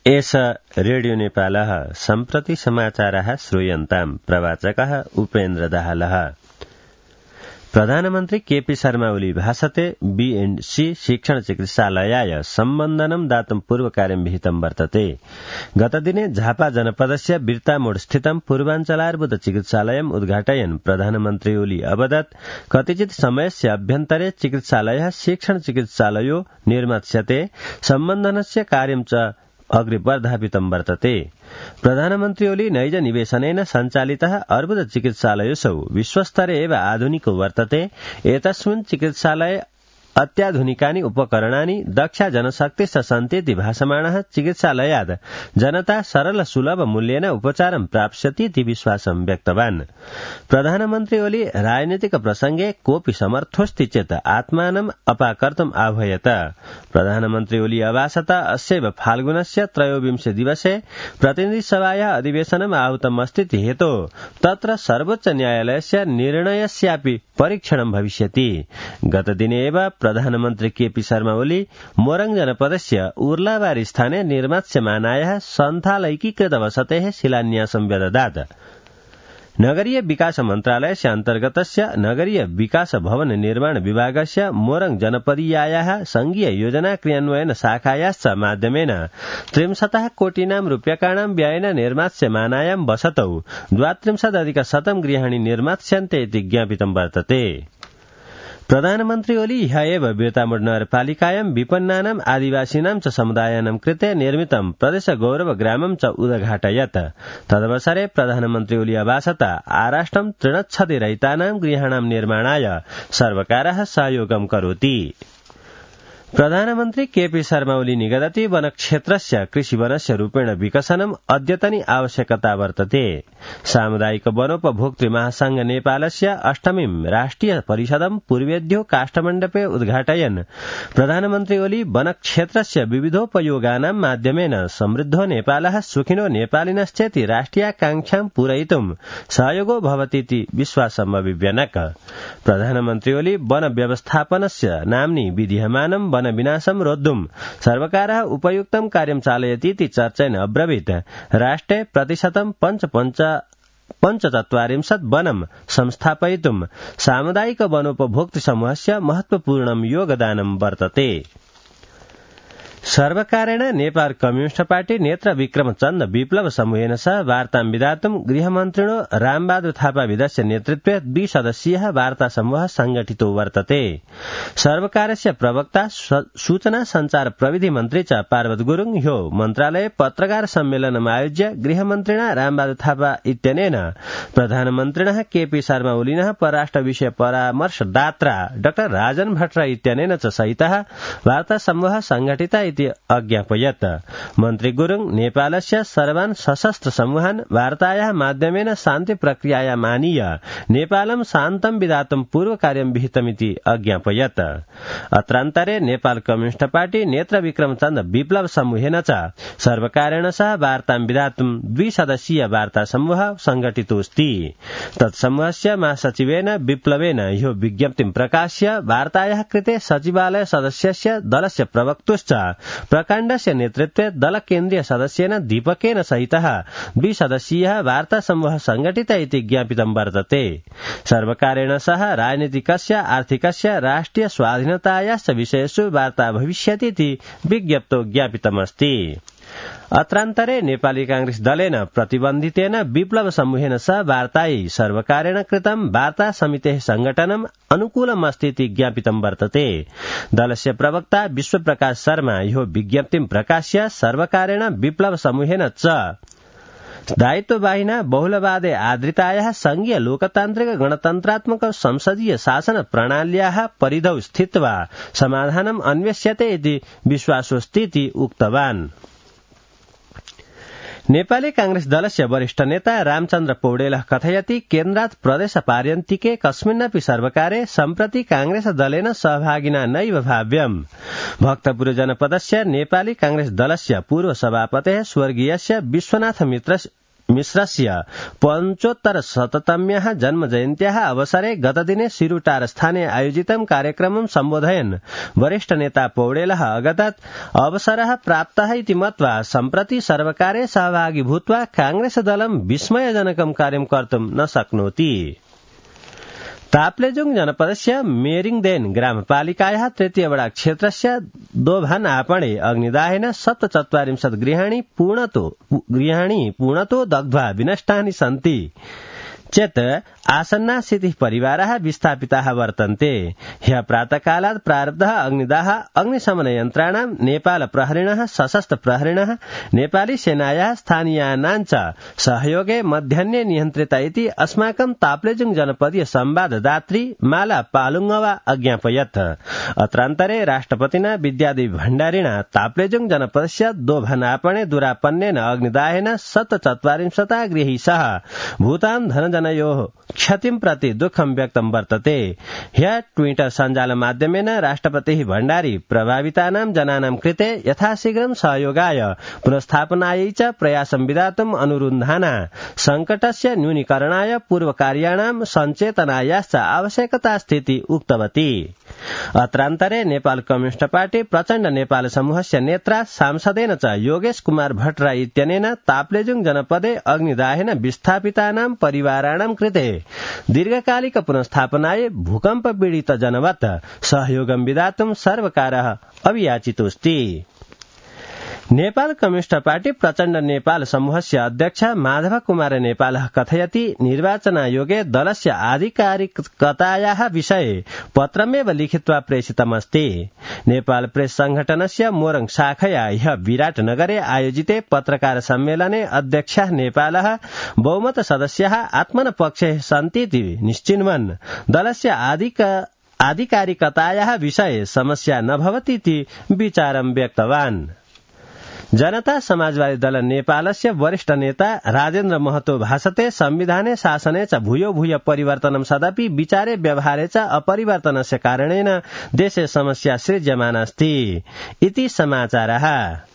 एष रेडियो नेपालः सम्प्रति समाचारः श्रूयन्ताम् प्रवाचकः उपेन्द्र दाहालः। प्रधानमन्त्री केपी शर्मा ओली भाषते बीएनसी शिक्षण चिकित्सालयाय सम्बन्धनं दातुं पूर्वकार्यं विहितं वर्तते। गतदिने झापा जनपदस्य बिर्तामोड स्थितं पूर्वाञ्चलार्बुद चिकित्सालयम् उद्घाटयन् प्रधानमन्त्री ओली अवदत् कतिचित् समयस्य अभ्यन्तरे चिकित्सालयः शिक्षण चिकित्सालयो निर्मास्यते सम्बन्धनस्य कार्यं च अग्रे वर्धापितं वर्तते। प्रधानमन्त्री ओली नैज निवेशनेन सञ्चालितः अर्बुद चिकित्सालयोऽसौ विश्वस्तरे एव आधुनिको वर्तते। एतस्मिन् चिकित्सालये अत्याधुनिकानि उपकरणानि दक्ष जनशक्तिश्च सन्तीति भासमाणः चिकित्सालयात् जनता सरल सुलभ मूल्येन उपचारं प्राप्स्यति इति विश्वासं व्यक्तवान्। प्रधानमन्त्री ओली राजनीतिक प्रसंगे कोऽपि समर्थोऽस्ति चेत् आत्मानम् अपाकर्तुम् आह्वयत। प्रधानमन्त्री ओली अभाषत अस्यैव फाल्गुनस्य 23 दिवसे प्रतिनिधिसभायाः अधिवेशनम् आहूतमस्तीति हेतोः तत्र सर्वोच्च न्यायालयस्य निर्णयस्यापि परीक्षणं भविष्यति। गतदिने एव प्रधानमन्त्री केपी शर्मा ओली मोरङ जनपदस्य उर्लाबारी स्थाने निर्मास्यमानायाः सन्थालैकीकृत वसतेः शिलान्यासं व्यददात्। नगरीय विकास मन्त्रालयस्य अन्तर्गतस्य नगरीय विकास भवन निर्माण विभागस्य मोरङ जनपदीयायाः संघीय योजना क्रियान्वयन शाखायाश्च माध्यमेन 63 कोटीनां रूप्यकाणां व्ययेन निर्मास्यमानायां वसतौ 32,100 गृहाणि निर्मास्यन्ते इति ज्ञापितं वर्तते। प्रधानमन्त्री ओली ह्य एव बिर्तामोड नगरपालिकायां विपन्नानाम् आदिवासीनां च समुदायानां कृते निर्मितं प्रदेश गौरव ग्रामं च उद्घाटयत्। तदवसरे प्रधानमन्त्री ओली अभाषत आराष्ट्रं तृणच्छदिरहितानां गृहाणां निर्माणाय सर्वकारः सहयोगं करोति। प्रधानमन्त्री केपी शर्मा ओली निगदति वनक्षेत्रस्य कृषिवनस्य रूपेण विकसनम् अद्यतनी आवश्यकता वर्तते। सामुदायिक वनोपभोक्तृ महासंघ नेपालस्य 8मीं राष्ट्रिय परिषदं पूर्वेद्यो काष्ठमण्डपे उद्घाटयन् प्रधानमन्त्री ओली वनक्षेत्रस्य विविधोपयोगानां माध्यमेन समृद्धो नेपालः सुखिनो नेपालिनश्चेति राष्ट्रियाकांक्षां पूरयितुं सहयोगो भवतीति विश्वासम् अभिव्यनक। प्रधानमन्त्री ओली वन व्यवस्थापनस्य नाम्नि विधीयमानं वन विनाशं रोद्धुं सर्वकारः उपयुक्तं कार्यं चालयतीति चर्चेन अब्रवीत्। राष्ट्रे प्रतिशतं 45 वनं संस्थापयितुं सामुदायिक वनोपभोक्तृ समूहस्य महत्वपूर्णं योगदानं वर्तते। सर्वकारेण नेपाल कम्युनिस्ट पार्टी नेत्र विक्रमचन्द्र विप्लव समूहेन सह वार्तां विधातुं गृहमन्त्रिणो रामबहादुर थापा विदस्य नेतृत्वे 2 सदस्यीयः वार्ता समूहः संगठितो वर्तते। सर्वकारस्य प्रवक्ता सूचना संचार प्रविधि मन्त्री च पार्वत गुरुङ ह्यो मन्त्रालये पत्रकार सम्मेलनम् आयोज्य गृहमन्त्रिणा रामबहादुर थापा इत्यनेन प्रधानमन्त्रिणः केपी शर्मा ओलिनः परराष्ट्र विषय परामर्शदात्रा डाक्टर राजन भट्टराई इत्यनेन च सहितः वार्ता समूहः संगठिता इति अज्ञापयत्। मन्त्री गुरुङ नेपालस्य सर्वान् सशस्त्र समूहान् वार्तायाः माध्यमेन शान्ति प्रक्रियायाम् आनीय नेपालं शान्तं विधातुं पूर्वकार्यं विहितमिति अज्ञापयत्। अत्रान्तरे नेपाल कम्युनिस्ट पार्टी नेत्र विक्रमचन्द्र विप्लव समूहेन च सर्वकारेण सह वार्तां विधातुं 2 सदस्यीय वार्ता समूहः संगठितोऽस्ति। तत्समूहस्य महासचिवेन विप्लवेन ह्यो विज्ञप्तिं प्रकाश्य वार्तायाः कृते सचिवालय सदस्यस्य दलस्य प्रवक्तुश्च प्रकाण्डस्य नेतृत्वे दल केन्द्रीय सदस्येन दीपकेन सहितः 2 सदस्यीयः वार्ता समूहः संगठित इति ज्ञापितं वर्तते। सर्वकारेण सह राजनीतिकस्य आर्थिकस्य राष्ट्रिय स्वाधीनतायाश्च विषयेषु वार्ता भविष्यति इति विज्ञप्तौ ज्ञापितमस्ति। अत्रान्तरे नेपाली कांग्रेस दलेन प्रतिबन्धितेन विप्लव समूहेन सह वार्तायै सर्वकारेण कृतं वार्ता समितेः संगठनम् अनुकूलमस्ति इति ज्ञापितं वर्तते। दलस्य प्रवक्ता विश्वप्रकाश शर्मा ह्यो विज्ञप्तिं प्रकाश्य सर्वकारेण विप्लव समूहेन च दायित्ववाहिना बहुलवादे आदृतायाः संघीय लोकतान्त्रिक गणतन्त्रात्मक संसदीय शासन प्रणाल्याः परिधौ स्थित्वा समाधानम् अन्वेष्यते इति विश्वासोऽस्ति इति उक्तवान्। नेपाली कांग्रेस दलस्य वरिष्ठ नेता रामचन्द्र पौडेलः कथयति केन्द्रात् प्रदेश पार्यन्तिके कस्मिन्नपि सर्वकारे सम्प्रति कांग्रेस दलेन सहभागिना नैव भाव्यम्। भक्तपुर जनपदस्य नेपाली कांग्रेस दलस्य पूर्व सभापतेः स्वर्गीयस्य विश्वनाथ मिश्रस्य 75 जन्मजयन्त्याः अवसरे गतदिने सिरुटारस्थाने आयोजितं कार्यक्रमं सम्बोधयन् वरिष्ठ नेता पौडेलः अगदत् अवसरः प्राप्तः इति मत्वा सम्प्रति सर्वकारे सहभागी भूत्वा कांग्रेस दलं विस्मयजनकं कार्यं कर्तुं न शक्नोति। ताप्लेजुङ जनपदस्य मेरिङदेन ग्रामपालिकायाः तृतीय वडा क्षेत्रस्य दोभान आपणे अग्निदाहेन 47 गृहाणि पूर्णतो दग्ध्वा विनष्टानि सन्ति चेत् आसन्नाशीतिः परिवाराः विस्थापिताः वर्तन्ते। ह्यः प्रातःकालात् प्रारब्धः अग्निदाह अग्निशमनयन्त्राणां नेपाल प्रहरिणः सशस्त्र प्रहरिणः नेपाली सेनायाः स्थानीयानां च सहयोगे मध्याह्ने नियन्त्रित इति अस्माकं ताप्लेजुङ जनपदीय संवाददात्री माला पालुङवा अज्ञापयत्। अत्रान्तरे राष्ट्रपतिना विद्यादेवी भण्डारिणा ताप्लेजुङ जनपदस्य दोभनापणे दुरापन्नेन अग्निदाहेन 47 गृहैः सह भूतां धनजनयोः क्षतिं प्रति दुःखं व्यक्तं वर्तते। ह्यः ट्विटर सञ्जाल माध्यमेन राष्ट्रपतिः भण्डारी प्रभावितानां जनानां कृते यथाशीघ्रं सहयोगाय पुनस्थापनायै च प्रयासं विधातुम् अनुरुन्धाना संकटस्य न्यूनीकरणाय पूर्वकार्याणां सञ्चेतनायाश्च आवश्यकता स्थिति उक्तवती। अत्रान्तरे नेपाल कम्युनिस्ट पार्टी प्रचण्ड नेपाल समूहस्य नेत्रा सांसदेन च योगेश कुमार भट्टराई इत्यनेन ताप्लेजुङ जनपदे अग्निदाहेन विस्थापितानां परिवाराणां कृते दीर्घकालिक पुनस्थापनाय भूकम्प पीडित जनवत् सहयोगं विधातुं सर्वकारः अभियाचितोऽस्ति। नेपाल कम्युनिस्ट पार्टी प्रचण्ड नेपाल समूहस्य अध्यक्ष माधव कुमार नेपालः कथयति निर्वाचनायोगे दलस्य आधिकारिकतायाः विषये पत्रमेव लिखित्वा प्रेषितमस्ति। नेपाल प्रेस संघटनस्य मोरङ शाखया ह्यः विराटनगरे आयोजिते पत्रकार सम्मेलने अध्यक्षः नेपालः बहुमत सदस्याः आत्मनपक्षे सन्तीति निश्चिन्वन् दलस्य आधिकारिकतायाः विषये समस्या न भवतीति विचारं व्यक्तवान्। जनता समाजवादी दल नेपालस्य वरिष्ठ नेता राजेन्द्र महतो भाषते संविधाने शासने च भूयो भूय परिवर्तनं सदपि विचारे व्यवहारे च अपरिवर्तनस्य कारणेन देशे समस्या सृज्यमाना अस्ति इति समाचारः।